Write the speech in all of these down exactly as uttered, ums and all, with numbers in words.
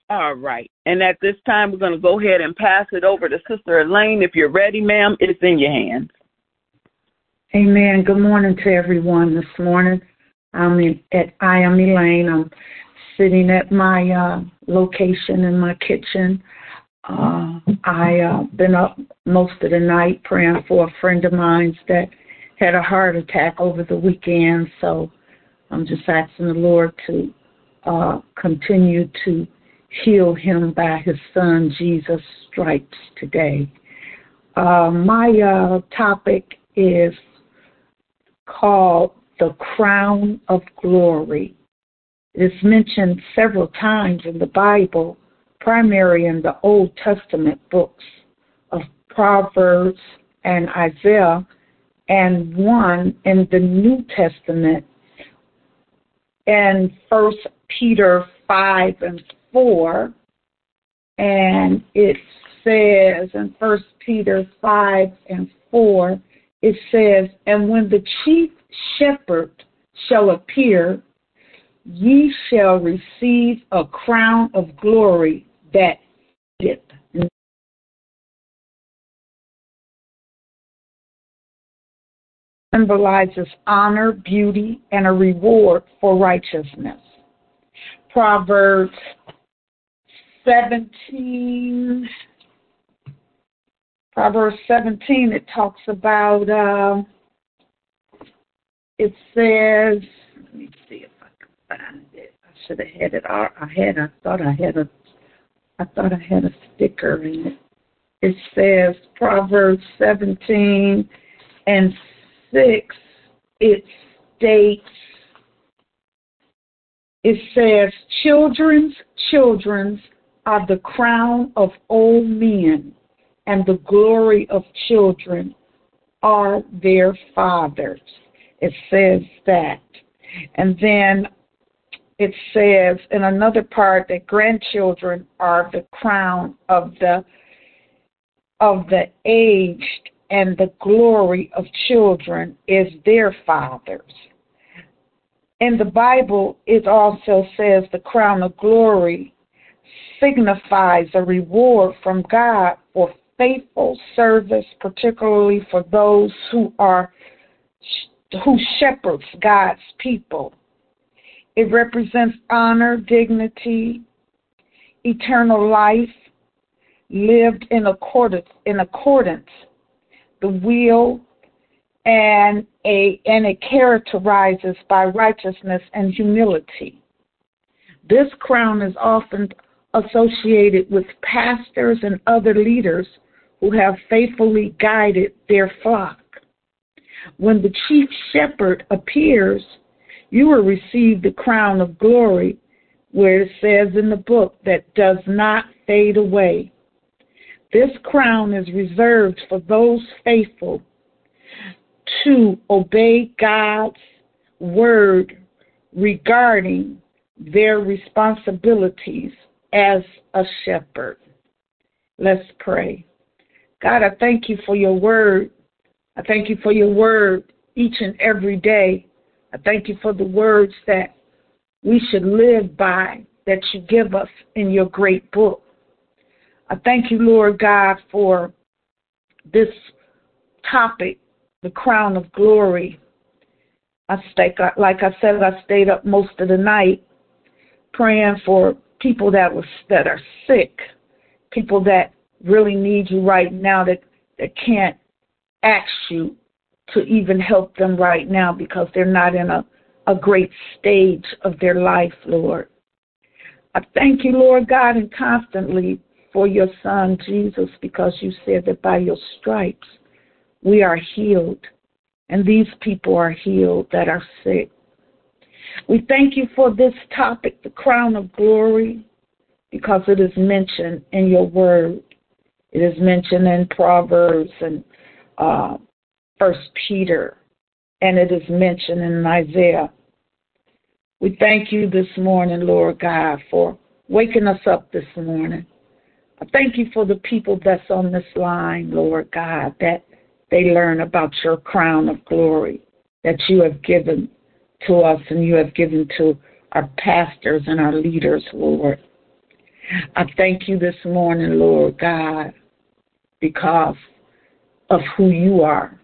All right. And at this time, we're going to go ahead and pass it over to Sister Elaine. If you're ready, ma'am, it's in your hands. Amen. Good morning to everyone this morning. I'm in, at I am Elaine. I'm sitting at my uh, location in my kitchen. Uh, I uh, been up most of the night praying for a friend of mine that had a heart attack over the weekend. So I'm just asking the Lord to uh, continue to heal him by his son Jesus' stripes today. Uh, my uh, topic is called the crown of glory. It's mentioned several times in the Bible, primarily in the Old Testament books of Proverbs and Isaiah, and one in the New Testament in First Peter five and four, and it says in First Peter five and four, it says, "And when the chief shepherd shall appear, ye shall receive a crown of glory that it symbolizes honor, beauty, and a reward for righteousness." Proverbs seventeen, Proverbs seventeen, it talks about, uh, it says, let me see if I can find it. I should have had it. I had, I thought I had a, I thought I had a sticker in it. It says, Proverbs seventeen and six, it states, it says, "Children's children's are the crown of old men, and the glory of children are their fathers." It says that. And then it says in another part that grandchildren are the crown of the of the aged, and the glory of children is their fathers. In the Bible, it also says the crown of glory signifies a reward from God for faithful service, particularly for those who are who shepherds God's people. It represents honor, dignity, eternal life, lived in accordance in accordance the will, and a and it characterizes by righteousness and humility. This crown is often associated with pastors and other leaders who have faithfully guided their flock. When the chief shepherd appears, you will receive the crown of glory, where it says in the book that does not fade away. This crown is reserved for those faithful to obey God's word regarding their responsibilities as a shepherd. Let's pray. God, I thank you for your word. I thank you for your word each and every day. I thank you for the words that we should live by, that you give us in your great book. I thank you, Lord God, for this topic, the crown of glory. I stay, like I said, I stayed up most of the night praying for people that was that are sick, people that really need you right now, that, that can't ask you to even help them right now because they're not in a, a great stage of their life, Lord. I thank you, Lord God, and constantly for your son, Jesus, because you said that by your stripes we are healed, and these people are healed that are sick. We thank you for this topic, the crown of glory, because it is mentioned in your word. It is mentioned in Proverbs and uh, First Peter, and it is mentioned in Isaiah. We thank you this morning, Lord God, for waking us up this morning. I thank you for the people that's on this line, Lord God, that they learn about your crown of glory that you have given to us and you have given to our pastors and our leaders, Lord. I thank you this morning, Lord God, because of who you are.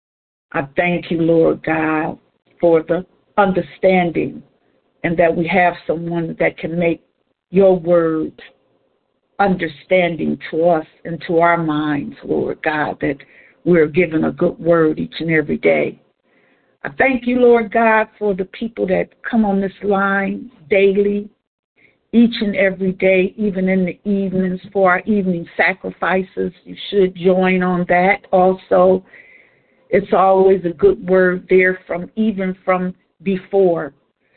I thank you, Lord God, for the understanding and that we have someone that can make your word understanding to us and to our minds, Lord God, that we're given a good word each and every day. I thank you, Lord God, for the people that come on this line daily, each and every day, even in the evenings for our evening sacrifices. You should join on that also. It's always a good word there from even from before.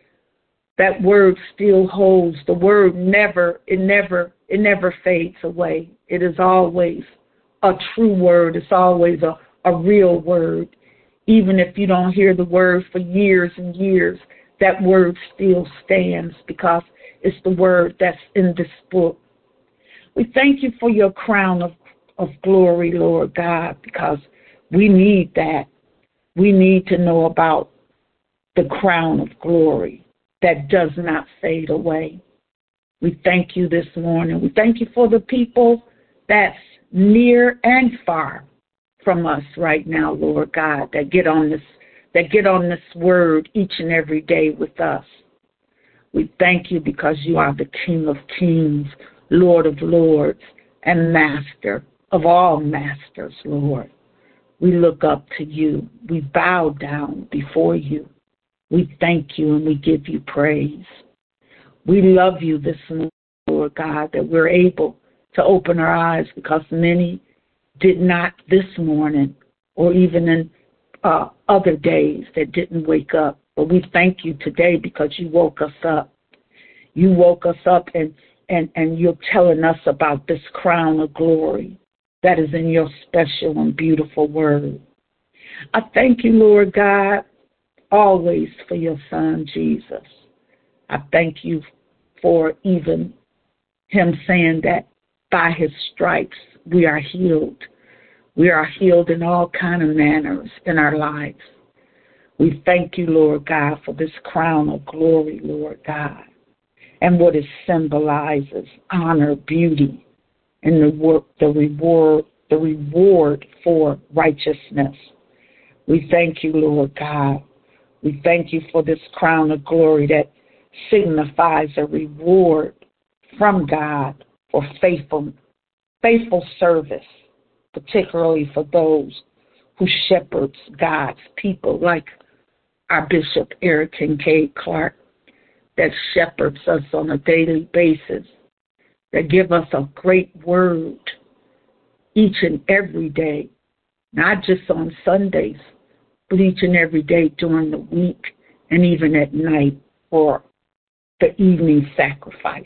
That word still holds. The word never, it never, it never fades away. It is always a true word. It's always a, a real word. Even if you don't hear the word for years and years, that word still stands because it's the word that's in this book. We thank you for your crown of, of glory, Lord God, because we need that. We need to know about the crown of glory that does not fade away. We thank you this morning. We thank you for the people that's near and far from us right now, Lord God, that get on this, that get on this word each and every day with us. We thank you because you are the King of kings, Lord of lords, and Master of all masters, Lord. We look up to you. We bow down before you. We thank you and we give you praise. We love you this morning, Lord God, that we're able to open our eyes because many did not this morning or even in uh, other days that didn't wake up. But we thank you today because you woke us up. You woke us up and, and, and you're telling us about this crown of glory that is in your special and beautiful word. I thank you, Lord God, always for your son, Jesus. I thank you for even him saying that by his stripes we are healed. We are healed in all kind of manners in our lives. We thank you, Lord God, for this crown of glory, Lord God, and what it symbolizes, honor, beauty, and the work, the reward, the reward for righteousness. We thank you, Lord God. We thank you for this crown of glory that signifies a reward from God for faithful, faithful service, particularly for those who shepherds God's people, like our Bishop Eric Kincaid Clark, that shepherds us on a daily basis, that give us a great word each and every day, not just on Sundays, but each and every day during the week and even at night for the evening sacrifice.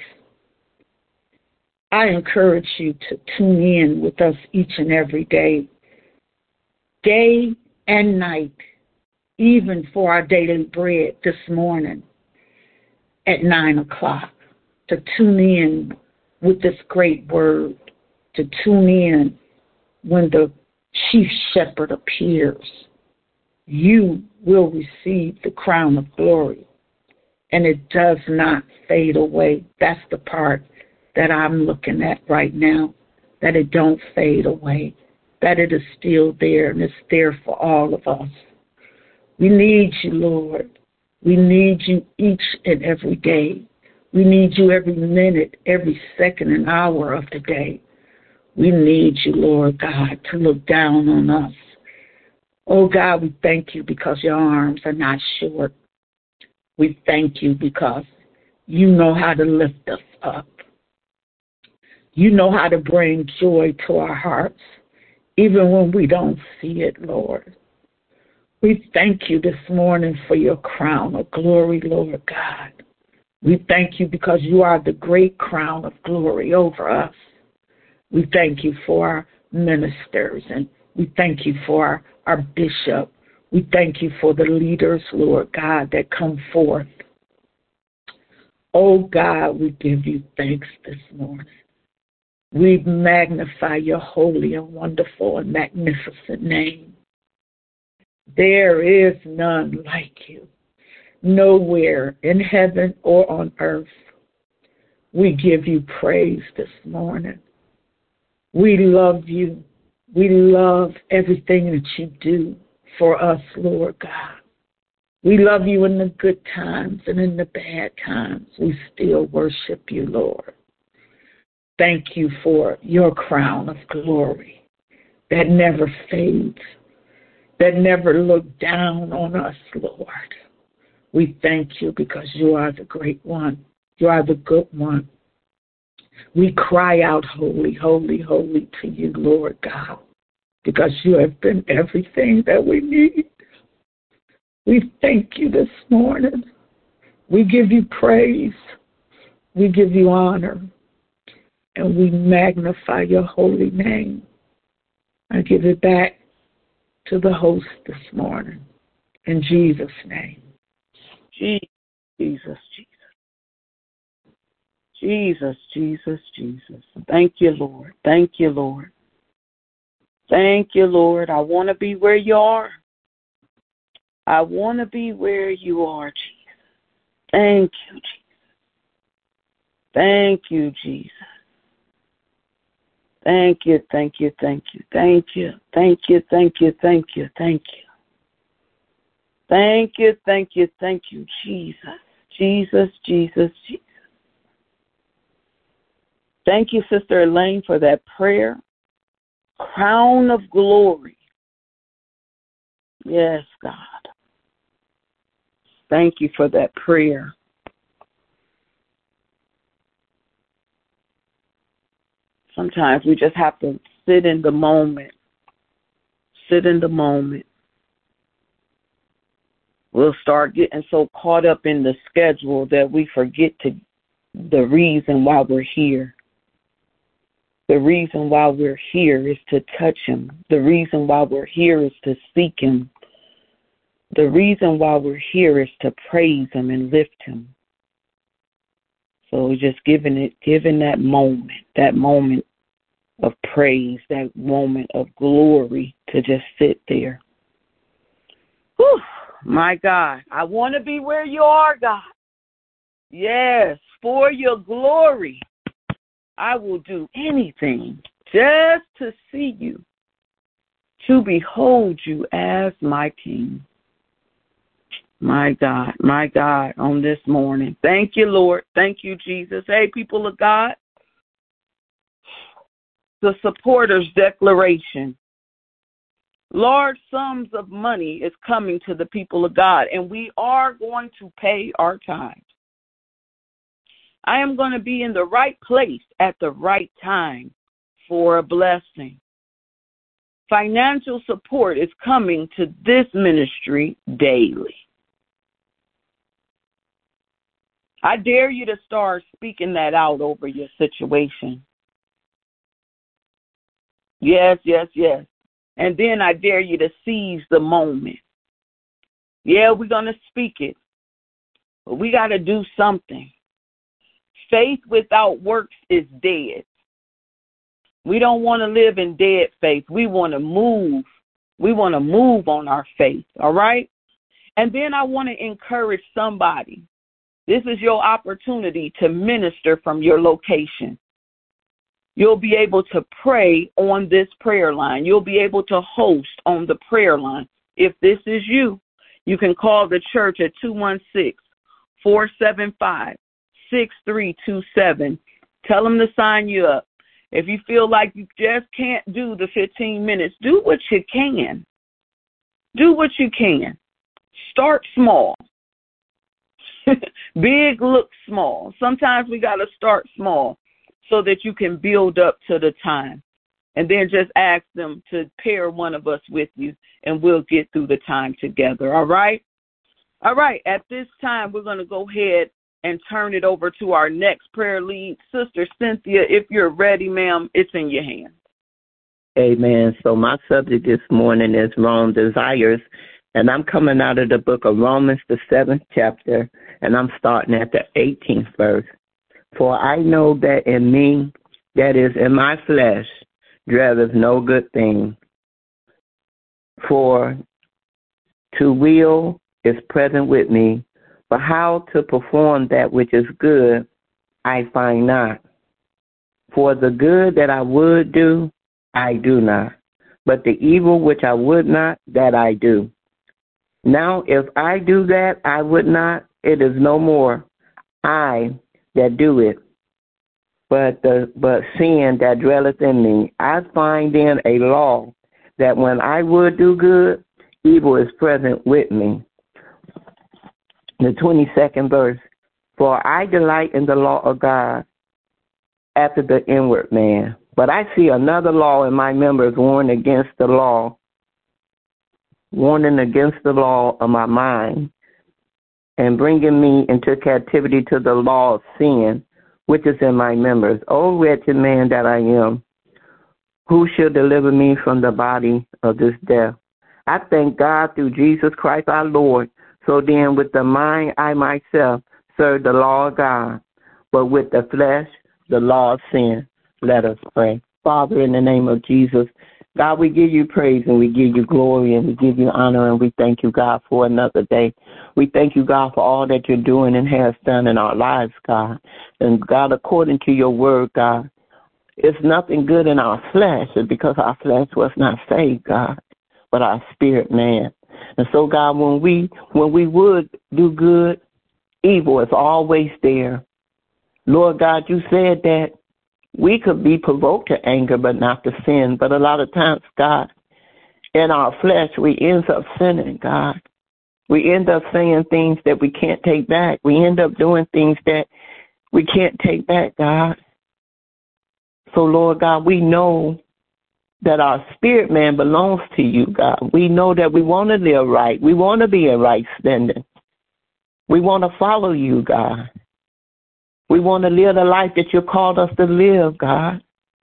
I encourage you to tune in with us each and every day, day and night, even for our daily bread this morning at nine o'clock, to tune in with this great word, to tune in when the chief shepherd appears. You will receive the crown of glory, and it does not fade away. That's the part that I'm looking at right now, that it don't fade away, that it is still there, and it's there for all of us. We need you, Lord. We need you each and every day. We need you every minute, every second and hour of the day. We need you, Lord God, to look down on us. Oh, God, we thank you because your arms are not short. We thank you because you know how to lift us up. You know how to bring joy to our hearts, even when we don't see it, Lord. We thank you this morning for your crown of glory, Lord God. We thank you because you are the great crown of glory over us. We thank you for our ministers, and we thank you for our, our bishop. We thank you for the leaders, Lord God, that come forth. Oh, God, we give you thanks this morning. We magnify your holy and wonderful and magnificent name. There is none like you, nowhere in heaven or on earth. We give you praise this morning. We love you. We love everything that you do for us, Lord God. We love you in the good times and in the bad times. We still worship you, Lord. Thank you for your crown of glory that never fades, that never look down on us, Lord. We thank you because you are the great one. You are the good one. We cry out, holy, holy, holy to you, Lord God, because you have been everything that we need. We thank you this morning. We give you praise. We give you honor. And we magnify your holy name. I give it back to the host this morning. In Jesus' name. Jesus, Jesus, Jesus, Jesus, Jesus. Thank you, Lord. Thank you, Lord. Thank you, Lord. I want to be where you are. I want to be where you are, Jesus. Thank you, Jesus. Thank you, Jesus. Thank you, thank you, thank you, thank you, thank you, thank you, thank you, thank you. Thank you, thank you, thank you, Jesus, Jesus, Jesus, Jesus. Thank you, Sister Elaine, for that prayer. Crown of glory. Yes, God. Thank you for that prayer. Sometimes we just have to sit in the moment. Sit in the moment. We'll start getting so caught up in the schedule that we forget to the reason why we're here. The reason why we're here is to touch him. The reason why we're here is to seek him. The reason why we're here is to praise him and lift him. So just giving it, giving that moment, that moment of praise, that moment of glory to just sit there. Whew, my God, I want to be where you are, God. Yes, for your glory. I will do anything just to see you, to behold you as my King. My God, my God, on this morning. Thank you, Lord. Thank you, Jesus. Hey, people of God, the supporters declaration. Large sums of money is coming to the people of God, and we are going to pay our tithes. I am going to be in the right place at the right time for a blessing. Financial support is coming to this ministry daily. I dare you to start speaking that out over your situation. Yes, yes, yes. And then I dare you to seize the moment. Yeah, we're going to speak it, but we got to do something. Faith without works is dead. We don't want to live in dead faith. We want to move. We want to move on our faith, all right? And then I want to encourage somebody. This is your opportunity to minister from your location. You'll be able to pray on this prayer line. You'll be able to host on the prayer line. If this is you, you can call the church at two one six, four seven five, six three two seven. Tell them to sign you up. If you feel like you just can't do the fifteen minutes, do what you can. Do what you can. Start small. Big looks small. Sometimes we got to start small so that you can build up to the time. And then just ask them to pair one of us with you, and we'll get through the time together, all right? All right, at this time, we're going to go ahead and turn it over to our next prayer lead. Sister Cynthia, if you're ready, ma'am, it's in your hands. Amen. So my subject this morning is wrong desires, and I'm coming out of the book of Romans, the seventh chapter, and I'm starting at the eighteenth verse. For I know that in me, that is in my flesh, dwelleth no good thing. For to will is present with me, but how to perform that which is good I find not. For the good that I would do, I do not. But the evil which I would not, that I do. Now if I do that I would not, it is no more I that do it, but the but sin that dwelleth in me. I find then a law that when I would do good, evil is present with me. The twenty-second verse. For I delight in the law of God after the inward man. But I see another law in my members warning against the law, warning against the law of my mind, and bringing me into captivity to the law of sin, which is in my members. O wretched man that I am, who shall deliver me from the body of this death? I thank God through Jesus Christ our Lord. So then with the mind I myself serve the law of God, but with the flesh the law of sin. Let us pray. Father, in the name of Jesus, God, we give you praise and we give you glory and we give you honor and we thank you, God, for another day. We thank you, God, for all that you're doing and has done in our lives, God. And God, according to your word, God, it's nothing good in our flesh because our flesh was not saved, God, but our spirit, man. And so, God, when we when we would do good, evil is always there. Lord God, you said that we could be provoked to anger, but not to sin. But a lot of times, God, in our flesh, we end up sinning, God. We end up saying things that we can't take back. We end up doing things that we can't take back, God. So, Lord God, we know that our spirit man belongs to you, God. We know that we want to live right. We want to be in right standing. We want to follow you, God. We want to live the life that you called us to live, God.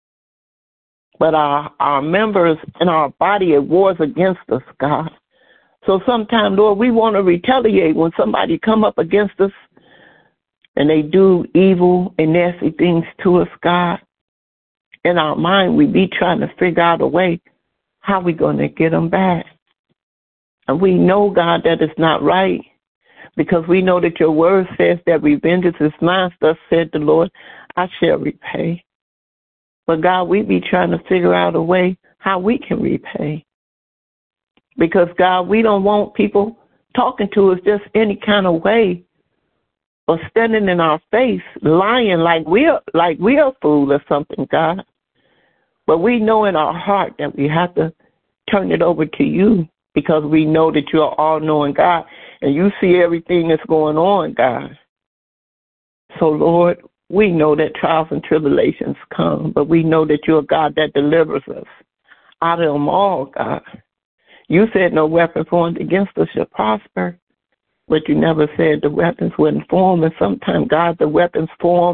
But our, our members and our body at wars against us, God. So sometimes, Lord, we want to retaliate when somebody come up against us and they do evil and nasty things to us, God. In our mind, we be trying to figure out a way how we going to get them back. And we know, God, that it's not right. Because we know that your word says that revenge is mine, thus said the Lord, I shall repay. But God, we be trying to figure out a way how we can repay. Because God, we don't want people talking to us just any kind of way or standing in our face, lying like we're like we're a fool or something, God. But we know in our heart that we have to turn it over to you because we know that you're all-knowing God. And you see everything that's going on, God. So, Lord, we know that trials and tribulations come, but we know that you're a God that delivers us out of them all, God. You said no weapon formed against us shall prosper, but you never said the weapons wouldn't form. And sometimes, God, the weapons form,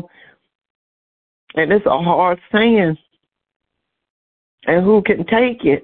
and it's a hard saying. And who can take it?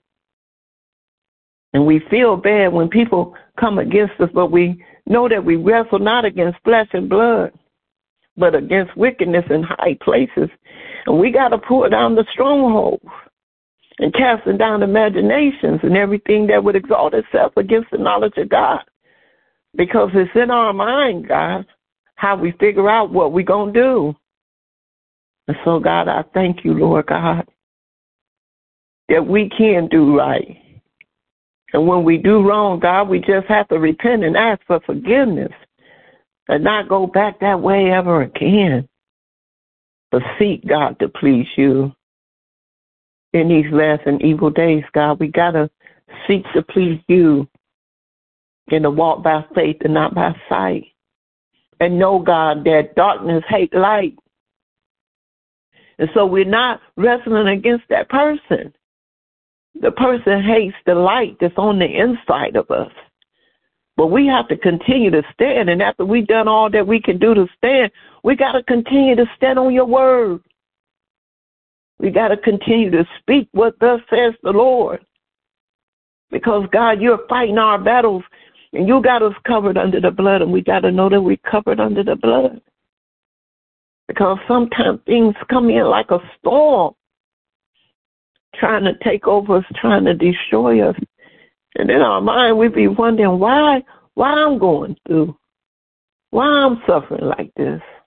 And we feel bad when people come against us, but we know that we wrestle not against flesh and blood, but against wickedness in high places. And we got to pull down the strongholds and casting down imaginations and everything that would exalt itself against the knowledge of God. Because it's in our mind, God, how we figure out what we're going to do. And so, God, I thank you, Lord God, that we can do right. And when we do wrong, God, we just have to repent and ask for forgiveness and not go back that way ever again. But seek, God, to please you. In these last and evil days, God, we got to seek to please you and to walk by faith and not by sight. And know, God, that darkness hates light. And so we're not wrestling against that person. The person hates the light that's on the inside of us. But we have to continue to stand. And after we've done all that we can do to stand, we got to continue to stand on your word. We got to continue to speak what thus says the Lord. Because, God, you're fighting our battles, and you got us covered under the blood, and we got to know that we're covered under the blood. Because sometimes things come in like a storm, trying to take over us, trying to destroy us. And in our mind, we be wondering why, why I'm going through, why I'm suffering like this.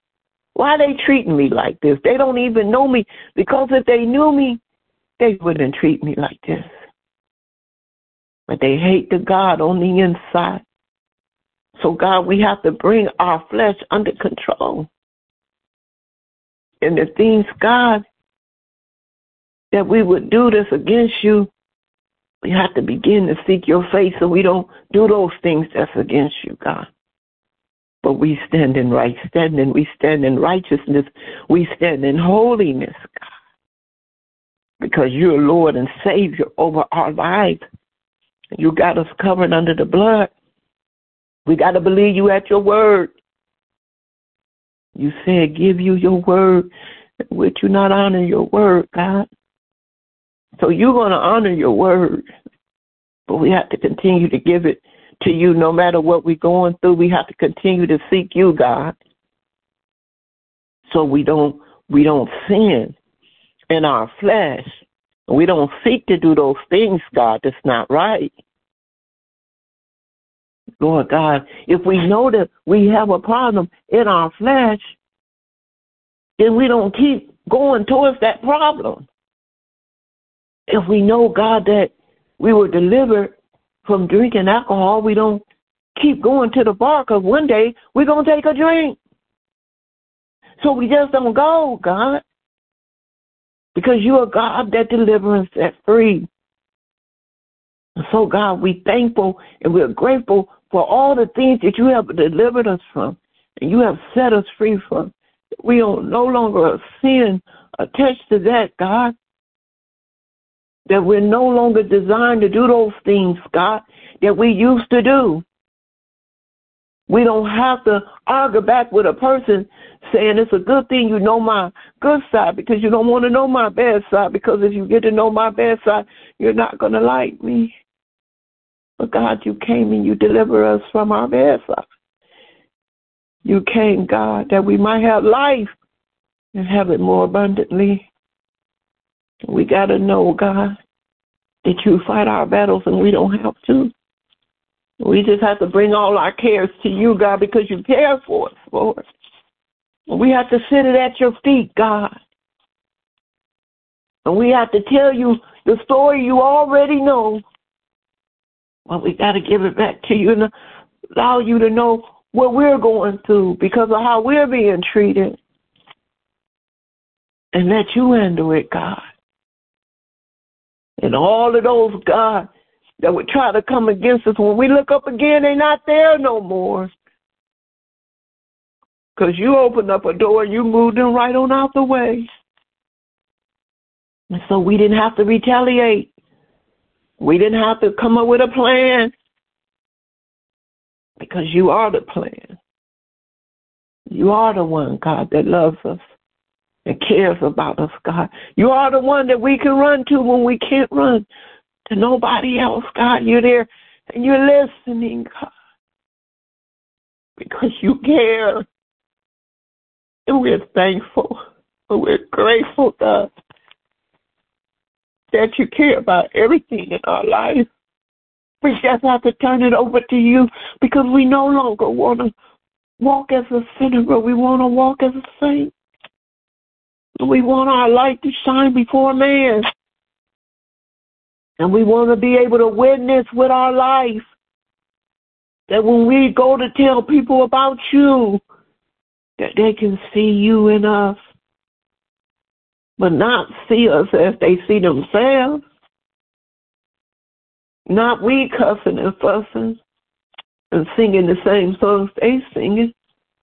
Why are they treating me like this? They don't even know me, because if they knew me, they wouldn't treat me like this. But they hate the God on the inside. So, God, we have to bring our flesh under control. And the things, God, that we would do this against you, we have to begin to seek your face so we don't do those things that's against you, God. But we stand in right standing. We stand in righteousness. We stand in holiness, God. Because you're Lord and Savior over our lives. You got us covered under the blood. We got to believe you at your word. You said, give you your word. Would you not honor your word, God? So you're going to honor your word. But we have to continue to give it to you no matter what we're going through. We have to continue to seek you, God. So we don't we don't sin in our flesh. We don't seek to do those things, God, that's not right. Lord God, if we know that we have a problem in our flesh, then we don't keep going towards that problem. If we know, God, that we were delivered from drinking alcohol, we don't keep going to the bar, because one day we're going to take a drink. So we just don't go, God, because you're a God that delivers and set free. And so, God, we're thankful and we're grateful for all the things that you have delivered us from and you have set us free from. We are no longer a sin attached to that, God. That we're no longer designed to do those things, God, that we used to do. We don't have to argue back with a person saying it's a good thing you know my good side, because you don't want to know my bad side, because if you get to know my bad side, you're not going to like me. But God, you came and you delivered us from our bad side. You came, God, that we might have life and have it more abundantly. We got to know, God, that you fight our battles and we don't have to. We just have to bring all our cares to you, God, because you care for us, Lord. And we have to sit it at your feet, God. And we have to tell you the story you already know. Well, we got to give it back to you and allow you to know what we're going through because of how we're being treated. And let you handle it, God. And all of those, God, that would try to come against us, when we look up again, they're not there no more. Because you opened up a door and you moved them right on out the way. And so we didn't have to retaliate. We didn't have to come up with a plan. Because you are the plan. You are the one, God, that loves us and cares about us, God. You are the one that we can run to when we can't run to nobody else, God. You're there and you're listening, God, because you care. And we're thankful and we're grateful, God, that you care about everything in our life. We just have to turn it over to you because we no longer want to walk as a sinner, but we want to walk as a saint. We want our light to shine before man. And we want to be able to witness with our life that when we go to tell people about you, that they can see you in us, but not see us as they see themselves. Not we cussing and fussing and singing the same songs they singing.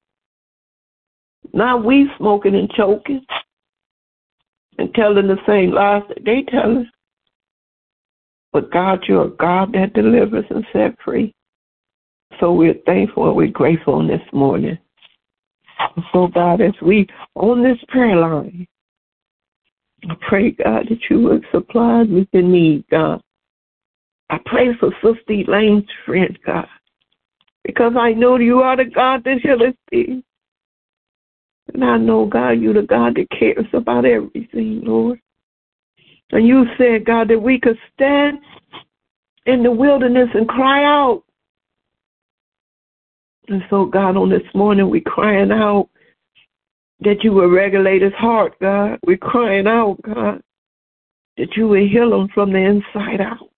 Not we smoking and choking and telling the same lies that they telling. But God, you're a God that delivers and set free. So we're thankful and we're grateful this morning. So God, as we on this prayer line, I pray, God, that you would supply with the need, God. I pray for Sister Elaine's friend, God, because I know you are the God that healeth thee. And I know, God, you're the God that cares about everything, Lord. And you said, God, that we could stand in the wilderness and cry out. And so, God, on this morning, we're crying out that you will regulate his heart, God. We're crying out, God, that you will heal him from the inside out.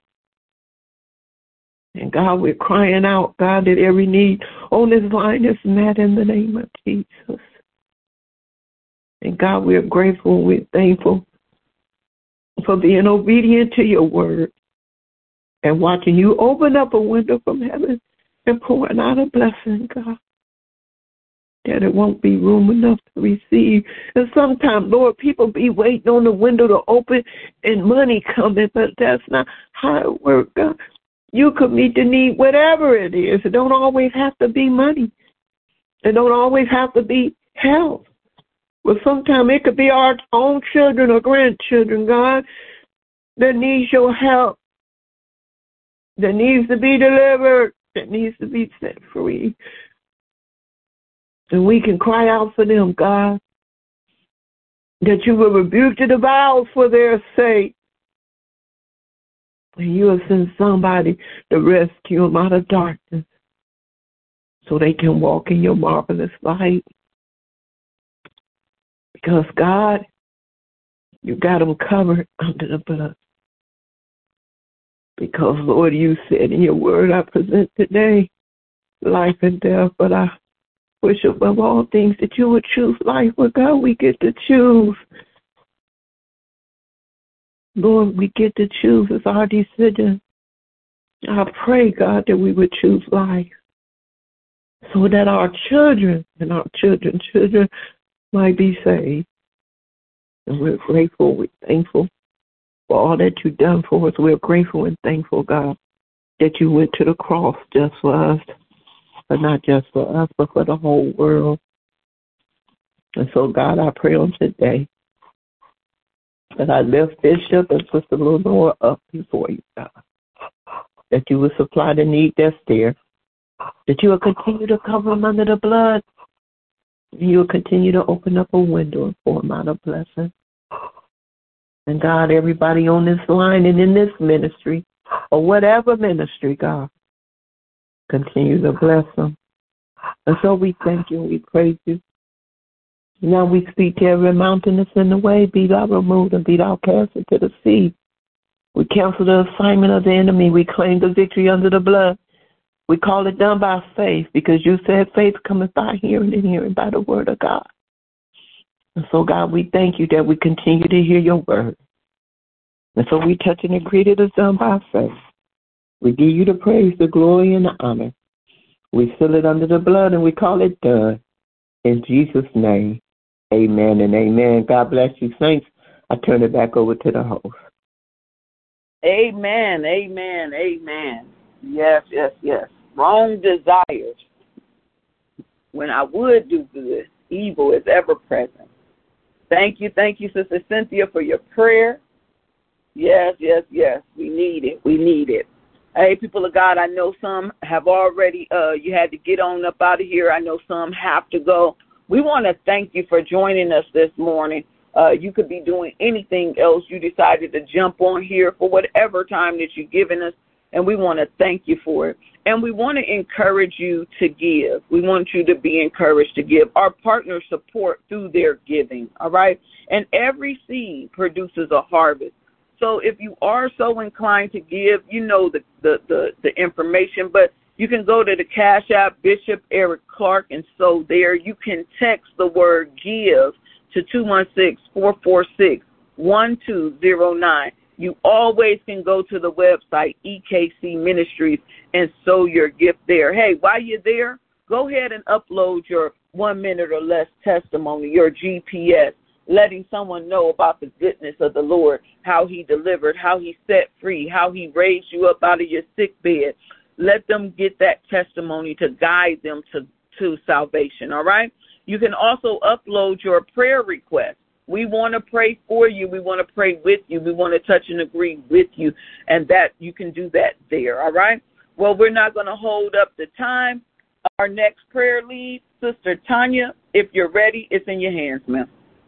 And God, we're crying out, God, that every need on this line is met in the name of Jesus. And God, we're grateful, we're thankful for being obedient to your word and watching you open up a window from heaven and pouring out a blessing, God, that it won't be room enough to receive. And sometimes, Lord, people be waiting on the window to open and money coming, but that's not how it works, God. You could meet the need, whatever it is. It don't always have to be money. It don't always have to be health. But sometimes it could be our own children or grandchildren, God, that needs your help, that needs to be delivered, that needs to be set free. And we can cry out for them, God, that you will rebuke the devourer for their sake. And you will send somebody to rescue them out of darkness so they can walk in your marvelous light. Because, God, you got them covered under the blood. Because, Lord, you said in your word I present today life and death, but I wish above all things that you would choose life. Well, God, we get to choose. Lord, we get to choose. It's our decision. I pray, God, that we would choose life so that our children and our children's children might be saved. And we're grateful, we're thankful for all that you've done for us. We're grateful and thankful, God, that you went to the cross just for us, but not just for us, but for the whole world. And so, God, I pray on today that I lift Bishop and Sister Lenore up before you, God, that you will supply the need that's there, that you will continue to cover them under the blood, and you will continue to open up a window and pour them out a blessing. And God, everybody on this line and in this ministry, or whatever ministry, God, continue to bless them. And so we thank you and we praise you. Now we speak to every mountain that's in the way, be thou removed and be thou cast into the sea. We cancel the assignment of the enemy. We claim the victory under the blood. We call it done by faith because you said faith cometh by hearing and hearing by the word of God. And so, God, we thank you that we continue to hear your word. And so we touch and agree that it's done by faith. We give you the praise, the glory, and the honor. We seal it under the blood and we call it done. In Jesus' name. Amen and amen. God bless you, saints. I turn it back over to the host. Amen, amen, amen. Yes, yes, yes. Wrong desires. When I would do good, evil is ever present. Thank you, thank you, Sister Cynthia, for your prayer. Yes, yes, yes. We need it. We need it. Hey, people of God, I know some have already, uh, you had to get on up out of here. I know some have to go. We want to thank you for joining us this morning. Uh, you could be doing anything else. You decided to jump on here for whatever time that you've given us, and we want to thank you for it. And we want to encourage you to give. We want you to be encouraged to give. Our partners support through their giving, all right? And every seed produces a harvest. So if you are so inclined to give, you know the, the, the, the information, but you can go to the Cash App, Bishop Eric Clark, and so there you can text the word give to two one six, four four six, one two zero nine. You always can go to the website, E K C Ministries, and sow your gift there. Hey, while you're there, go ahead and upload your one minute or less testimony, your G P S, letting someone know about the goodness of the Lord, how he delivered, how he set free, how he raised you up out of your sick bed. Let them get that testimony to guide them to, to salvation, all right? You can also upload your prayer request. We want to pray for you. We want to pray with you. We want to touch and agree with you, and that you can do that there, all right? Well, we're not going to hold up the time. Our next prayer lead, Sister Tanya, if you're ready, it's in your hands, ma'am.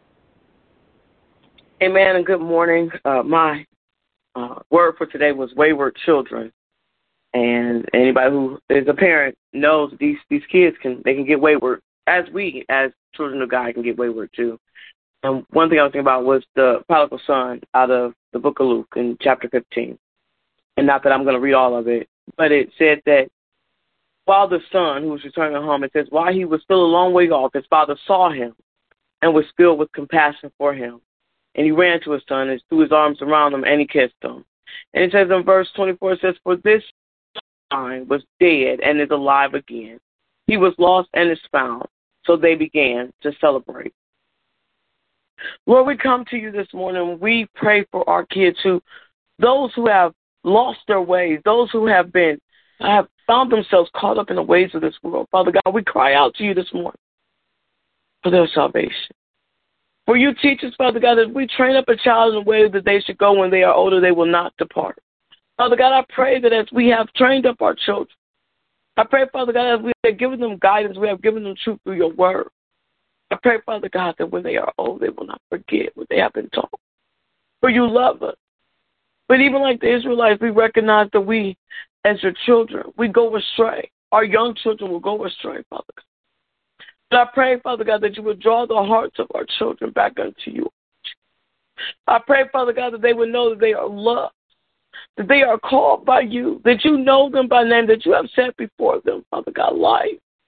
Amen, and good morning. Uh, my uh, word for today was wayward children. And anybody who is a parent knows these, these kids can they can get wayward, as we, as children of God can get wayward too. And one thing I was thinking about was the prodigal son out of the book of Luke in chapter fifteen. And not that I'm going to read all of it, but it said that while the son who was returning home, it says, while he was still a long way off, his father saw him and was filled with compassion for him. And he ran to his son and threw his arms around him and he kissed him. And it says in verse twenty-four, it says, for this son was dead and is alive again. He was lost and is found. So they began to celebrate. Lord, we come to you this morning. We pray for our kids who, those who have lost their ways, those who have been, have found themselves caught up in the ways of this world. Father God, we cry out to you this morning for their salvation. For you teach us, Father God, that we train up a child in the way that they should go when they are older, they will not depart. Father God, I pray that as we have trained up our children, I pray, Father God, as we have given them guidance, we have given them truth through your word. I pray, Father God, that when they are old, they will not forget what they have been taught. For you love us. But even like the Israelites, we recognize that we, as your children, we go astray. Our young children will go astray, Father God. But I pray, Father God, that you would draw the hearts of our children back unto you. I pray, Father God, that they would know that they are loved, that they are called by you, that you know them by name, that you have set before them, Father God, life.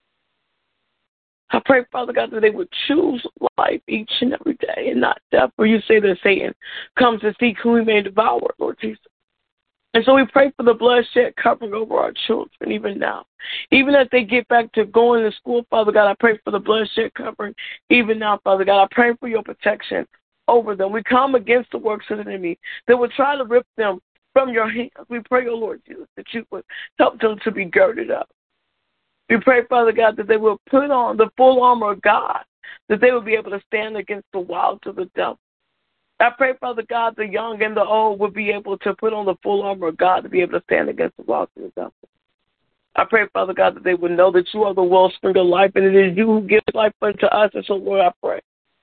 I pray, Father God, that they would choose life each and every day and not death. For you say that Satan comes to seek who he may devour, Lord Jesus. And so we pray for the bloodshed covering over our children even now. Even as they get back to going to school, Father God, I pray for the bloodshed covering even now, Father God. I pray for your protection over them. We come against the works of the enemy that would try to rip them from your hands. We pray, oh Lord Jesus, that you would help them to be girded up. We pray, Father God, that they will put on the full armor of God, that they will be able to stand against the wiles of the devil. I pray, Father God, the young and the old will be able to put on the full armor of God to be able to stand against the wiles of the devil. I pray, Father God, that they would know that you are the wellspring of life, and it is you who gives life unto us. And so, Lord, I pray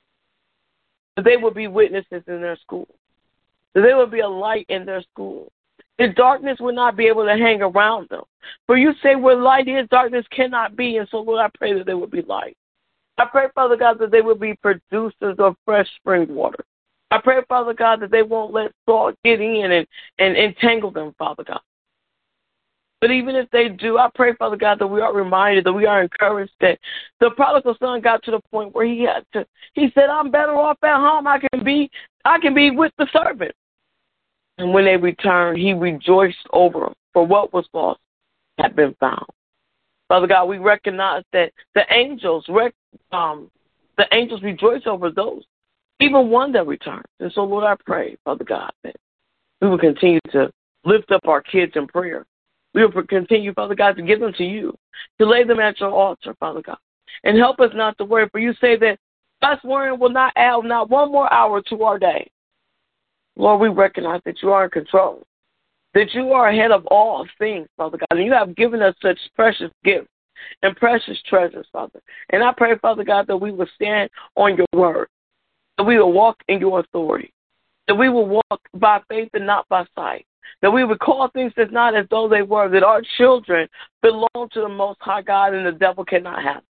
that they will be witnesses in their school, that they will be a light in their school. The darkness will not be able to hang around them. For you say where light is, darkness cannot be. And so, Lord, I pray that they will be light. I pray, Father God, that they will be producers of fresh spring water. I pray, Father God, that they won't let salt get in and, and entangle them, Father God. But even if they do, I pray, Father God, that we are reminded, that we are encouraged that the prodigal son got to the point where he had to, he said, I'm better off at home. I can be, I can be with the servant. And when they returned, he rejoiced over them, for what was lost had been found. Father God, we recognize that the angels, um, the angels rejoice over those, even one that returns. And so, Lord, I pray, Father God, that we will continue to lift up our kids in prayer. We will continue, Father God, to give them to you, to lay them at your altar, Father God, and help us not to worry. For you say that us worrying will not add not one more hour to our day. Lord, we recognize that you are in control, that you are ahead of all things, Father God, and you have given us such precious gifts and precious treasures, Father. And I pray, Father God, that we will stand on your word, that we will walk in your authority, that we will walk by faith and not by sight, that we would call things as not as though they were, that our children belong to the Most High God and the devil cannot have them.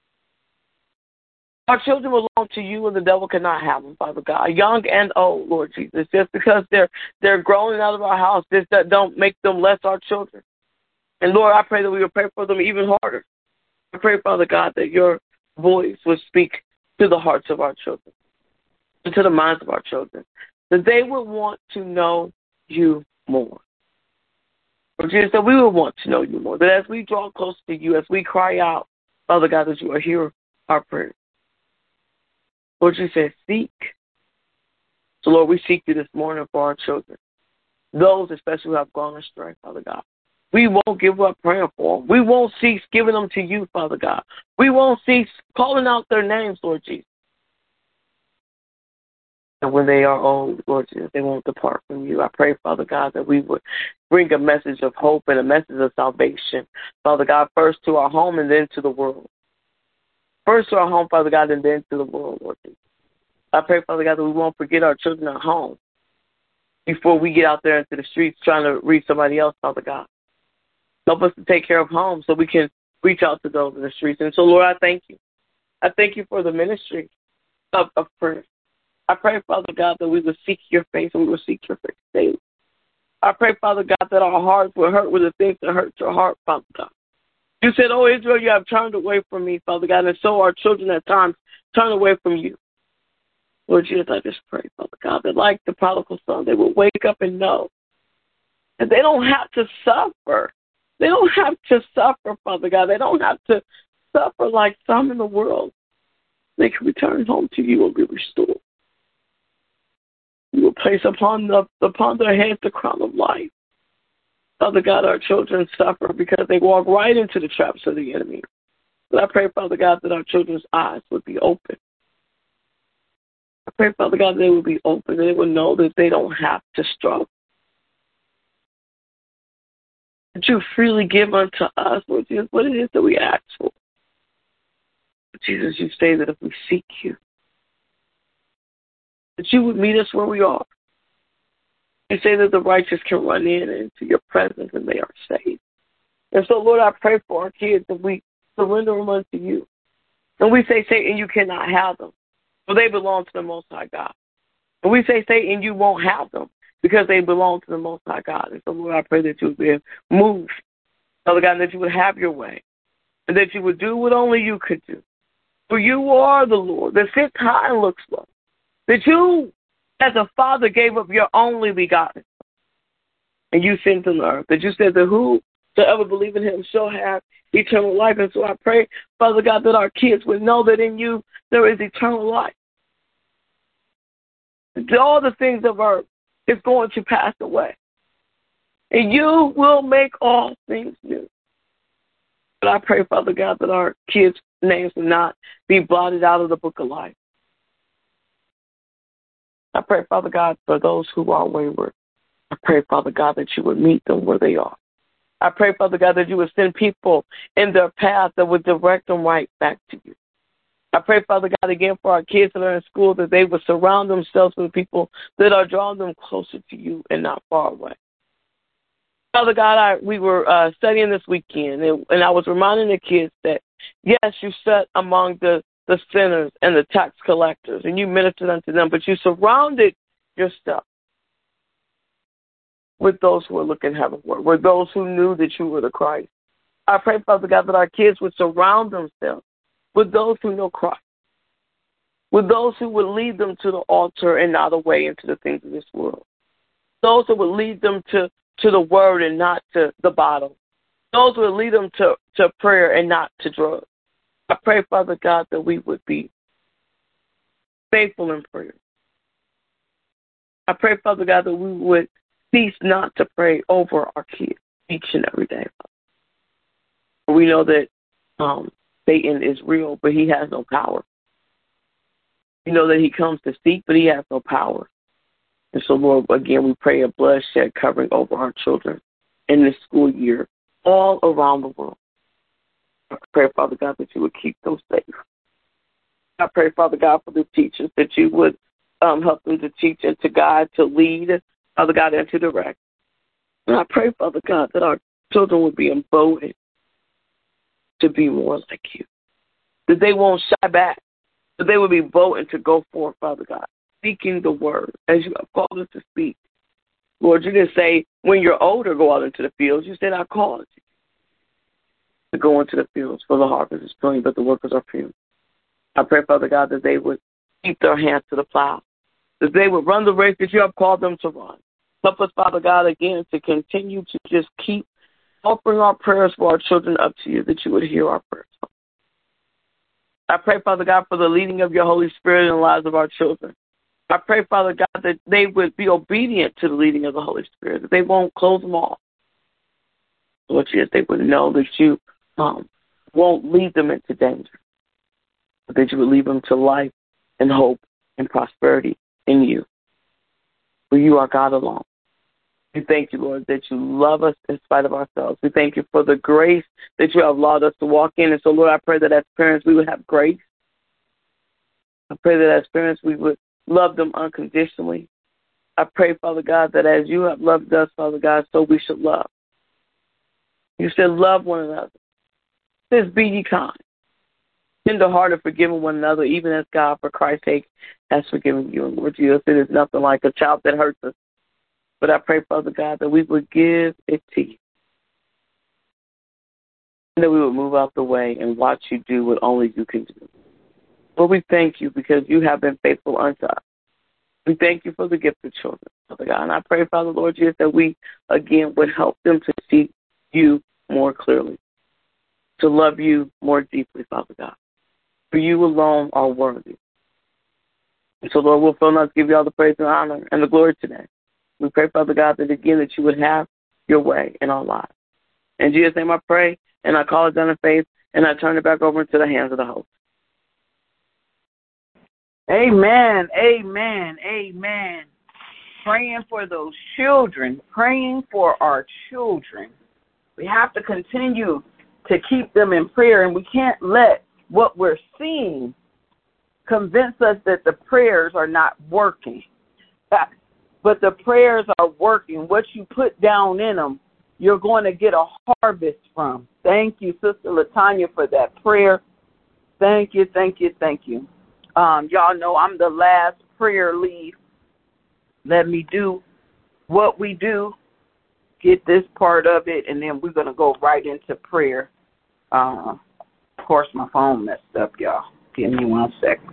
Our children belong to you and the devil cannot have them, Father God, young and old, Lord Jesus. Just because they're they're growing out of our house, this that don't make them less our children. And Lord, I pray that we will pray for them even harder. I pray, Father God, that your voice will speak to the hearts of our children, and to the minds of our children, that they will want to know you more. Lord Jesus, that we will want to know you more, that as we draw close to you, as we cry out, Father God, that you are hear our prayers. Lord, you said seek. So, Lord, we seek you this morning for our children, those especially who have gone astray, Father God. We won't give up praying for them. We won't cease giving them to you, Father God. We won't cease calling out their names, Lord Jesus. And when they are old, Lord Jesus, they won't depart from you. I pray, Father God, that we would bring a message of hope and a message of salvation, Father God, first to our home and then to the world. First to our home, Father God, and then to the world, Lord Jesus. I pray, Father God, that we won't forget our children at home before we get out there into the streets trying to reach somebody else, Father God. Help us to take care of home so we can reach out to those in the streets. And so, Lord, I thank you. I thank you for the ministry of, of prayer. I pray, Father God, that we will seek your face and we will seek your face daily. I pray, Father God, that our hearts will hurt with the things that hurt your heart, Father God. You said, oh, Israel, you have turned away from me, Father God, and so our children at times turn away from you. Lord Jesus, I just pray, Father God, that like the prodigal son, they will wake up and know that they don't have to suffer. They don't have to suffer, Father God. They don't have to suffer like some in the world. They can return home to you and be restored. You will place upon, the, upon their heads the crown of life. Father God, our children suffer because they walk right into the traps of the enemy. But I pray, Father God, that our children's eyes would be open. I pray, Father God, that they would be open, and they would know that they don't have to struggle. That you freely give unto us, Lord Jesus, what it is that we ask for. But Jesus, you say that if we seek you, that you would meet us where we are. You say that the righteous can run in into your presence and they are saved. And so, Lord, I pray for our kids that we surrender them unto you. And we say, Satan, you cannot have them, for they belong to the Most High God. And we say, Satan, you won't have them because they belong to the Most High God. And so, Lord, I pray that you would be moved, Father God, that you would have your way and that you would do what only you could do. For you are the Lord that sits high and looks low. That you, as a father, gave up your only begotten, and you sent him to earth. That you said that whosoever believe in him shall have eternal life. And so I pray, Father God, that our kids would know that in you there is eternal life. That all the things of earth is going to pass away. And you will make all things new. But I pray, Father God, that our kids' names will not be blotted out of the book of life. I pray, Father God, for those who are wayward. I pray, Father God, that you would meet them where they are. I pray, Father God, that you would send people in their path that would direct them right back to you. I pray, Father God, again for our kids that are in school, that they would surround themselves with people that are drawing them closer to you and not far away. Father God, I, we were uh, studying this weekend, and, and I was reminding the kids that, yes, you sat among the the sinners and the tax collectors, and you ministered unto them, but you surrounded yourself with those who were looking heavenward, with those who knew that you were the Christ. I pray, Father God, that our kids would surround themselves with those who know Christ, with those who would lead them to the altar and not away into the things of this world, those who would lead them to, to the word and not to the bottle, those who would lead them to, to prayer and not to drugs. I pray, Father God, that we would be faithful in prayer. I pray, Father God, that we would cease not to pray over our kids each and every day. We know that um, Satan is real, but he has no power. We know that he comes to seek, but he has no power. And so, Lord, again, we pray a bloodshed covering over our children in this school year all around the world. I pray, Father God, that you would keep them safe. I pray, Father God, for the teachers, that you would um, help them to teach and to guide, to lead, Father God, and to direct. And I pray, Father God, that our children would be emboldened to be more like you, that they won't shy back, that they would be bold to go forth, Father God, speaking the word as you have called us to speak. Lord, you didn't say, when you're older, go out into the fields. You said, I called you to go into the fields, for the harvest is plenty, but the workers are few. I pray, Father God, that they would keep their hands to the plow, that they would run the race that you have called them to run. Help us, Father God, again, to continue to just keep offering our prayers for our children up to you, that you would hear our prayers. I pray, Father God, for the leading of your Holy Spirit in the lives of our children. I pray, Father God, that they would be obedient to the leading of the Holy Spirit, that they won't close them off. Lord Jesus, they would know that you um, won't lead them into danger, but that you would lead them to life and hope and prosperity in you. For you are God alone. We thank you, Lord, that you love us in spite of ourselves. We thank you for the grace that you have allowed us to walk in. And so, Lord, I pray that as parents we would have grace. I pray that as parents we would love them unconditionally. I pray, Father God, that as you have loved us, Father God, so we should love. You said love one another. It says be ye kind. tender-hearted, forgiving one another, even as God, for Christ's sake, has forgiven you. And Lord Jesus, it is nothing like a child that hurts us. But I pray, Father God, that we would give it to you. And that we would move out the way and watch you do what only you can do. Lord, we thank you because you have been faithful unto us. We thank you for the gift of children, Father God. And I pray, Father, Lord Jesus, that we, again, would help them to see you more clearly, to love you more deeply, Father God. For you alone are worthy. And so, Lord, we'll fail not to give you all the praise and honor and the glory today. We pray, Father God, that again that you would have your way in our lives. In Jesus' name I pray, and I call it done in faith, and I turn it back over into the hands of the host. Amen, amen, amen. Praying for those children, praying for our children. We have to continue to keep them in prayer, and we can't let what we're seeing convince us that the prayers are not working. But the prayers are working. What you put down in them, you're going to get a harvest from. Thank you, Sister LaTanya, for that prayer. Thank you, thank you, thank you. Um, y'all know I'm the last prayer lead. Let me do what we do, get this part of it, and then we're going to go right into prayer. Uh, of course, my phone messed up, y'all. Give me one second.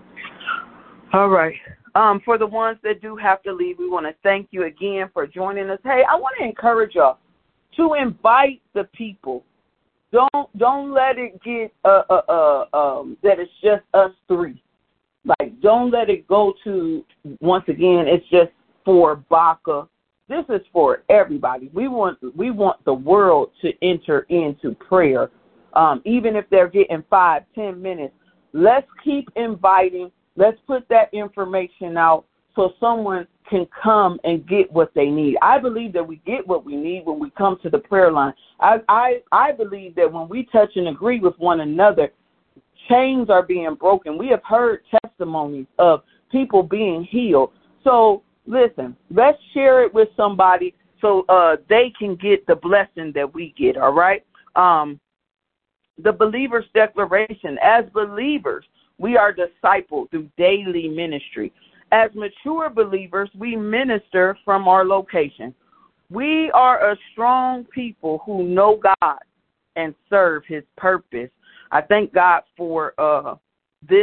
All right. Um, for the ones that do have to leave, we want to thank you again for joining us. Hey, I want to encourage y'all to invite the people. Don't don't let it get uh, uh, uh, um, that it's just us three. Like, don't let it go to, once again, it's just for Baca. This is for everybody. We want we want the world to enter into prayer, um, even if they're getting five, ten minutes. Let's keep inviting. Let's put that information out so someone can come and get what they need. I believe that we get what we need when we come to the prayer line. I I, I believe that when we touch and agree with one another, chains are being broken. We have heard testimonies of people being healed. So, listen, let's share it with somebody so uh, they can get the blessing that we get, all right? Um, the believer's declaration. As believers, we are discipled through daily ministry. As mature believers, we minister from our location. We are a strong people who know God and serve his purpose. I thank God for uh, this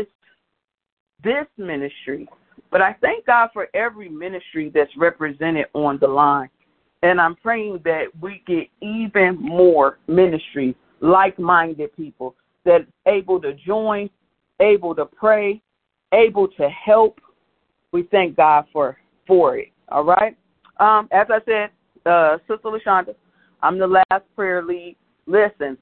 this ministry, but I thank God for every ministry that's represented on the line. And I'm praying that we get even more ministries, like-minded people that's able to join, able to pray, able to help. We thank God for, for it, all right? Um, as I said, uh, Sister LaShonda, I'm the last prayer lead. Listen,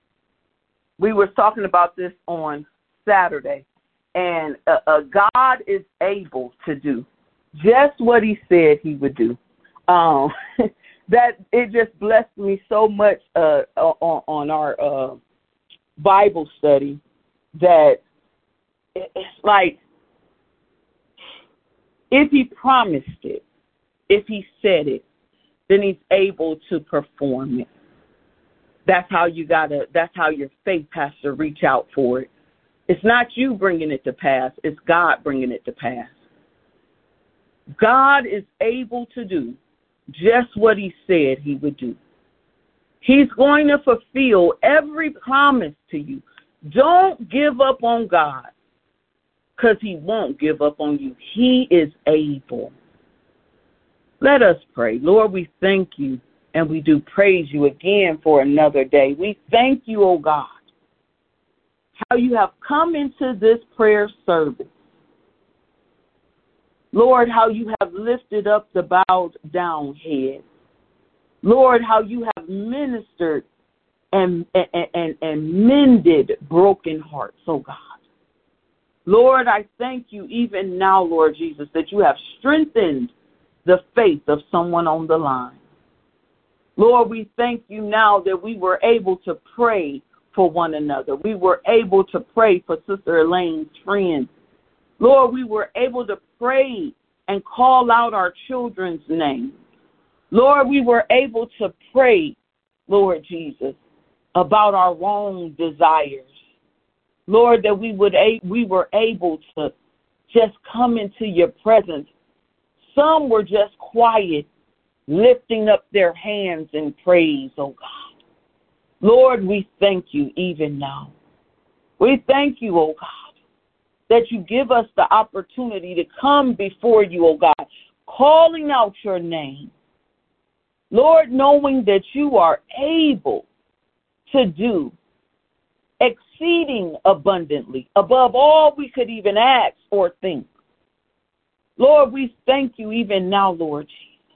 we were talking about this on Saturday, and uh, uh, God is able to do just what he said he would do. Um, that it just blessed me so much uh, on, on our uh, Bible study that it's like if he promised it, if he said it, then he's able to perform it. That's how you gotta, that's how your faith has to reach out for it. It's not you bringing it to pass. It's God bringing it to pass. God is able to do just what he said he would do. He's going to fulfill every promise to you. Don't give up on God, because he won't give up on you. He is able. Let us pray. Lord, we thank you, and we do praise you again for another day. We thank you, oh God, how you have come into this prayer service. Lord, how you have lifted up the bowed down head. Lord, how you have ministered and, and, and, and mended broken hearts, oh God. Lord, I thank you even now, Lord Jesus, that you have strengthened the faith of someone on the line. Lord, we thank you now that we were able to pray for one another. We were able to pray for Sister Elaine's friends. Lord, we were able to pray and call out our children's names. Lord, we were able to pray, Lord Jesus, about our wrong desires. Lord, that we would a- we were able to just come into your presence. Some were just quiet, lifting up their hands in praise, oh God. Lord, we thank you even now. We thank you, oh God, that you give us the opportunity to come before you, oh God, calling out your name. Lord, knowing that you are able to do exceeding abundantly, above all we could even ask or think. Lord, we thank you even now, Lord Jesus.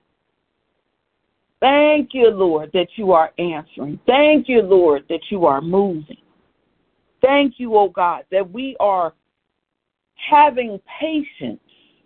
Thank you, Lord, that you are answering. Thank you, Lord, that you are moving. Thank you, oh God, that we are having patience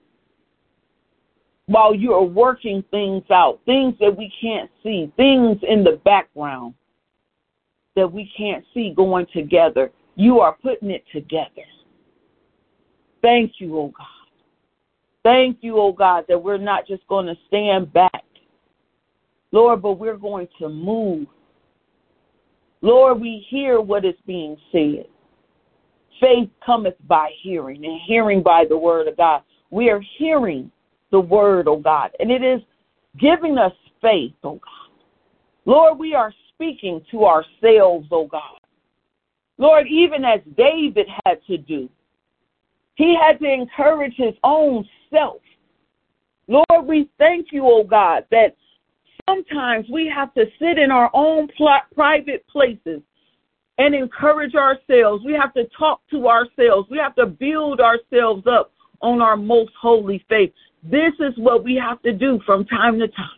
while you are working things out, things that we can't see, things in the background that we can't see going together. You are putting it together. Thank you, oh God. Thank you, oh God, that we're not just going to stand back, Lord, but we're going to move. Lord, we hear what is being said. Faith cometh by hearing, and hearing by the word of God. We are hearing the word, oh God, and it is giving us faith, oh God. Lord, we are speaking to ourselves, oh God. Lord, even as David had to do, he had to encourage his own self. Lord, we thank you, oh God, that sometimes we have to sit in our own pl- private places and encourage ourselves. We have to talk to ourselves. We have to build ourselves up on our most holy faith. This is what we have to do from time to time.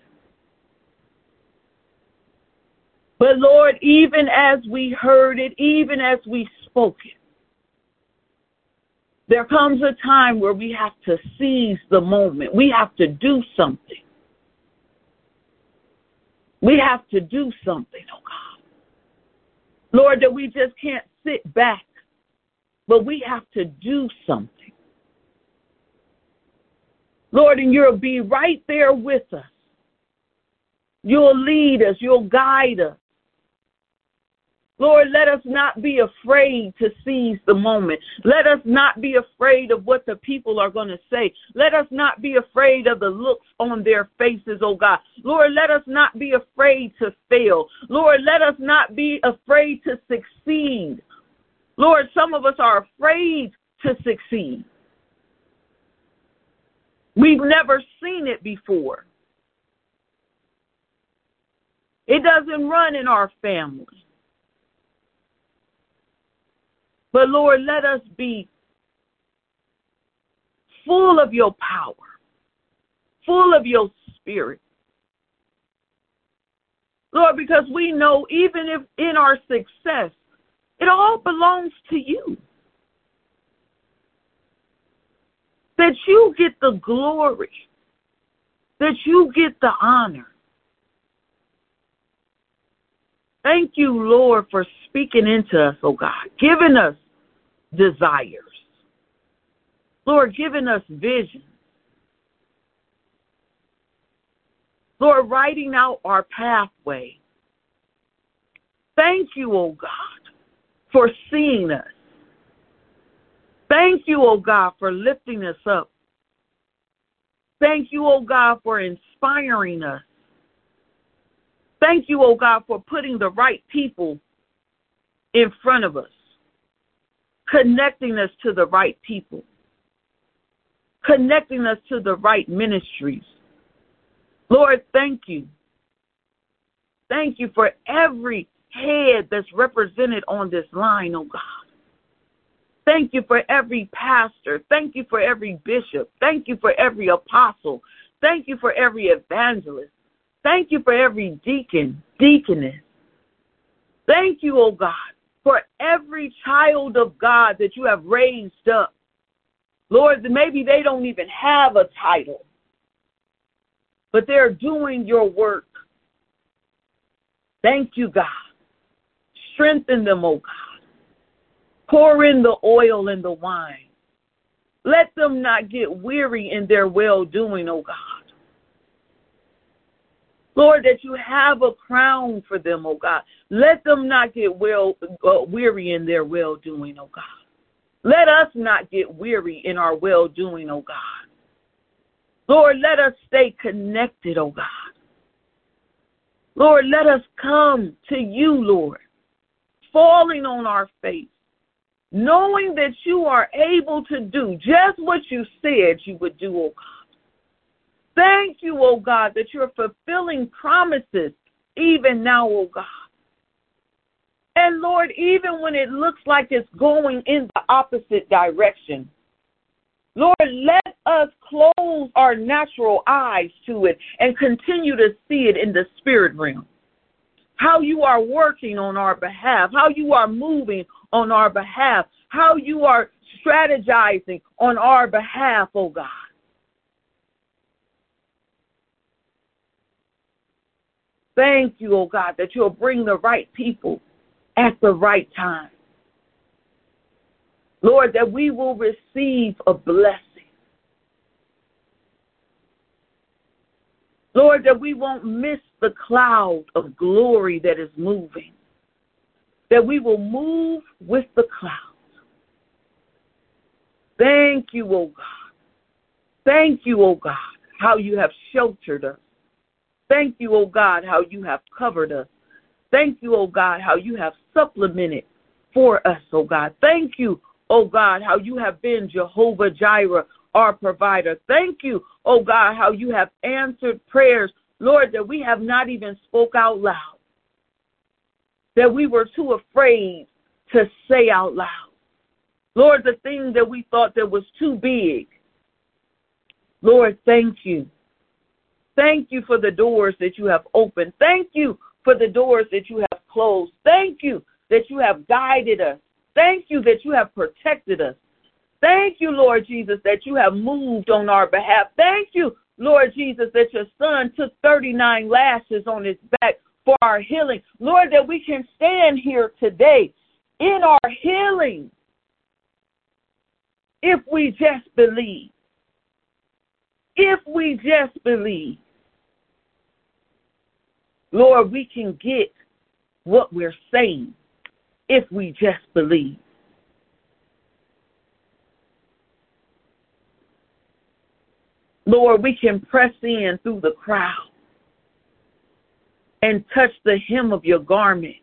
But Lord, even as we heard it, even as we spoke it, there comes a time where we have to seize the moment. We have to do something. We have to do something, oh God. Lord, that we just can't sit back, but we have to do something. Lord, and you'll be right there with us. You'll lead us. You'll guide us. Lord, let us not be afraid to seize the moment. Let us not be afraid of what the people are going to say. Let us not be afraid of the looks on their faces, oh God. Lord, let us not be afraid to fail. Lord, let us not be afraid to succeed. Lord, some of us are afraid to succeed. We've never seen it before. It doesn't run in our family. But Lord, let us be full of your power, full of your spirit. Lord, because we know even if in our success, it all belongs to you. That you get the glory, that you get the honor. Thank you, Lord, for speaking into us, oh God, giving us desires. Lord, giving us vision. Lord, writing out our pathway. Thank you, oh God, for seeing us. Thank you, oh God, for lifting us up. Thank you, oh God, for inspiring us. Thank you, oh God, for putting the right people in front of us, connecting us to the right people, connecting us to the right ministries. Lord, thank you. Thank you for every head that's represented on this line, oh God. Thank you for every pastor. Thank you for every bishop. Thank you for every apostle. Thank you for every evangelist. Thank you for every deacon, deaconess. Thank you, oh God, for every child of God that you have raised up. Lord, maybe they don't even have a title, but they're doing your work. Thank you, God. Strengthen them, oh God. Pour in the oil and the wine. Let them not get weary in their well-doing, oh God. Lord, that you have a crown for them, oh God. Let them not get well uh, weary in their well-doing, oh God. Let us not get weary in our well-doing, oh God. Lord, let us stay connected, oh God. Lord, let us come to you, Lord, falling on our face, knowing that you are able to do just what you said you would do, oh God. Thank you, oh God, that you're fulfilling promises even now, oh God. And Lord, even when it looks like it's going in the opposite direction, Lord, let us close our natural eyes to it and continue to see it in the spirit realm. How you are working on our behalf, how you are moving on our behalf, how you are strategizing on our behalf, oh God. Thank you, oh God, that you'll bring the right people at the right time. Lord, that we will receive a blessing. Lord, that we won't miss the cloud of glory that is moving. That we will move with the clouds. Thank you, oh God. Thank you, oh God, how you have sheltered us. Thank you, oh God, how you have covered us. Thank you, oh God, how you have supplemented for us, oh God. Thank you, oh God, how you have been Jehovah Jireh, our provider. Thank you, oh God, how you have answered prayers, Lord, that we have not even spoke out loud, that we were too afraid to say out loud. Lord, the thing that we thought that was too big. Lord, thank you. Thank you for the doors that you have opened. Thank you for the doors that you have closed. Thank you that you have guided us. Thank you that you have protected us. Thank you, Lord Jesus, that you have moved on our behalf. Thank you, Lord Jesus, that your son took thirty-nine lashes on his back for our healing. Lord, that we can stand here today in our healing if we just believe. If we just believe. Lord, we can get what we're saying if we just believe. Lord, we can press in through the crowd and touch the hem of your garment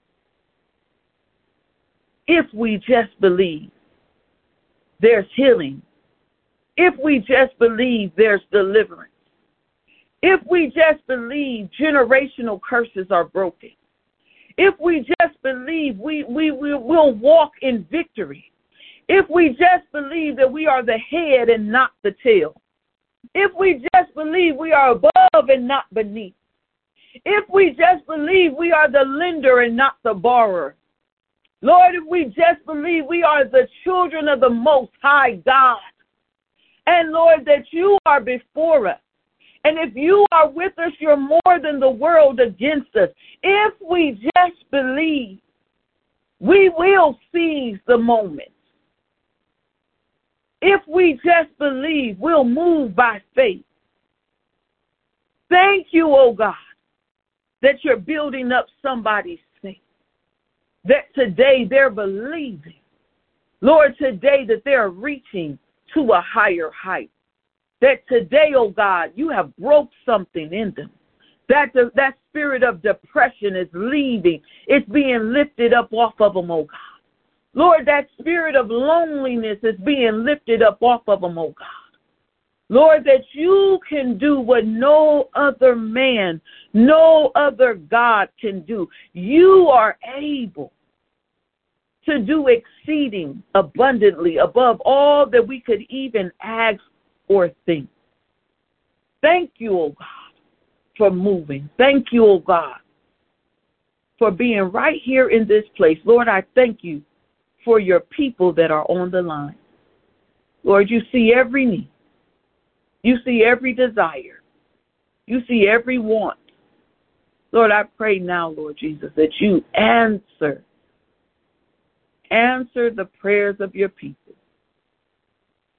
if we just believe there's healing. If we just believe there's deliverance. If we just believe generational curses are broken. If we just believe we, we, we will walk in victory. If we just believe that we are the head and not the tail. If we just believe we are above and not beneath. If we just believe we are the lender and not the borrower. Lord, if we just believe we are the children of the Most High God. And Lord, that you are before us. And if you are with us, you're more than the world against us. If we just believe, we will seize the moment. If we just believe, we'll move by faith. Thank you, oh God, that you're building up somebody's faith. That today they're believing. Lord, today that they're reaching to a higher height. That today, oh God, you have broke something in them. That the, that spirit of depression is leaving. It's being lifted up off of them, oh God. Lord, that spirit of loneliness is being lifted up off of them, oh God. Lord, that you can do what no other man, no other God can do. You are able to do exceeding abundantly above all that we could even ask or think. Thank you, oh God, for moving. Thank you, oh God, for being right here in this place. Lord, I thank you for your people that are on the line. Lord, you see every need. You see every desire. You see every want. Lord, I pray now, Lord Jesus, that you answer, answer the prayers of your people.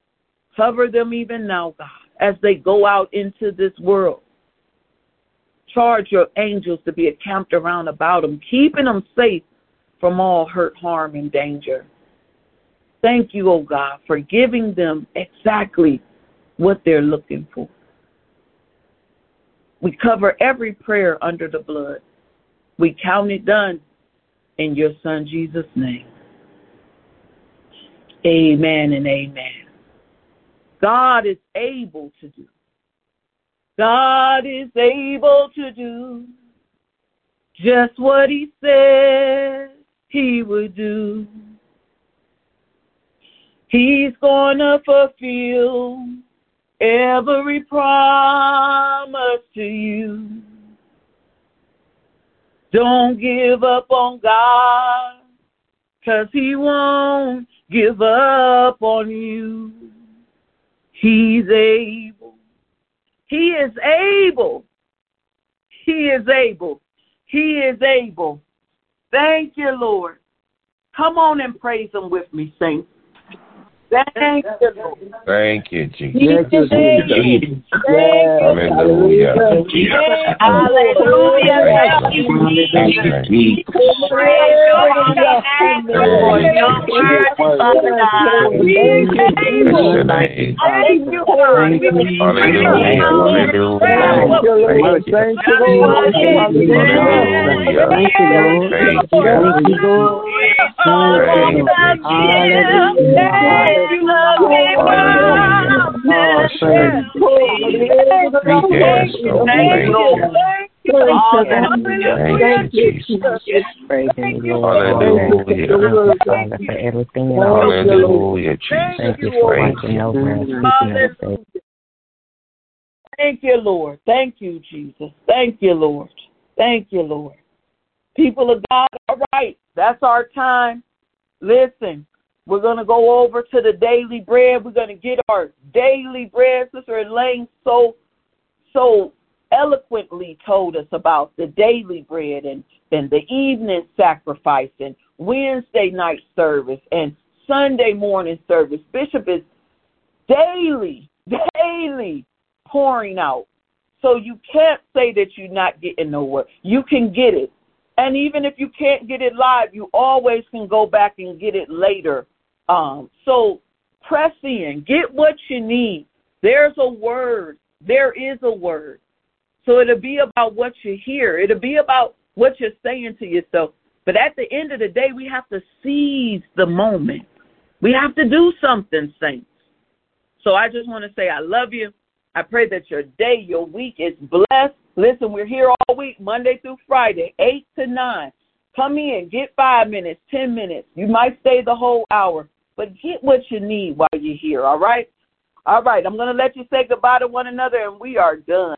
Cover them even now, God, as they go out into this world, Charge your angels to be encamped around about them, keeping them safe from all hurt, harm, and danger. Thank you, oh God, for giving them exactly what they're looking for. We cover every prayer under the blood. We count it done in your Son, Jesus' name. Amen and amen. God is able to do. God is able to do just what he said he would do. He's gonna fulfill every promise to you. Don't give up on God, 'cause he won't give up on you. He's able. He is able. He is able. He is able. Thank you, Lord. Come on and praise him with me, saints. Thank you, Lord. Thank you, Jesus. He is able. Thank you. Hallelujah. Hallelujah. Hallelujah. Jesus. Praise your name, Lord. Your word, Father God. He is able. Thank you, God. Hallelujah. Hallelujah. Thank you, Lord. Thank you, Lord. Hallelujah. Thank you, Lord. Thank you. Thank you, Lord. Hallelujah. Hallelujah. Thank you, love me, God. Yes, sir. Yes, so thank you. Thank you, Jesus. Praising you, Hallelujah. Father, for everything and all. Hallelujah, Jesus. Thank you for watching over us, keeping us safe. Thank you, Lord. Thank you, Jesus. Thank you, Lord. Thank you, Lord. People of God, all right, that's our time. Listen, we're going to go over to the daily bread. We're going to get our daily bread. Sister Elaine so, so eloquently told us about the daily bread and, and the evening sacrifice and Wednesday night service and Sunday morning service. Bishop is daily, daily pouring out. So you can't say that you're not getting nowhere. You can get it. And even if you can't get it live, you always can go back and get it later. Um, so press in. Get what you need. There's a word. There is a word. So it'll be about what you hear. It'll be about what you're saying to yourself. But at the end of the day, we have to seize the moment. We have to do something, saints. So I just want to say I love you. I pray that your day, your week is blessed. Listen, we're here all week, Monday through Friday, eight to nine. Come in, get five minutes, ten minutes. You might stay the whole hour, but get what you need while you're here, all right? All right, I'm going to let you say goodbye to one another, and we are done.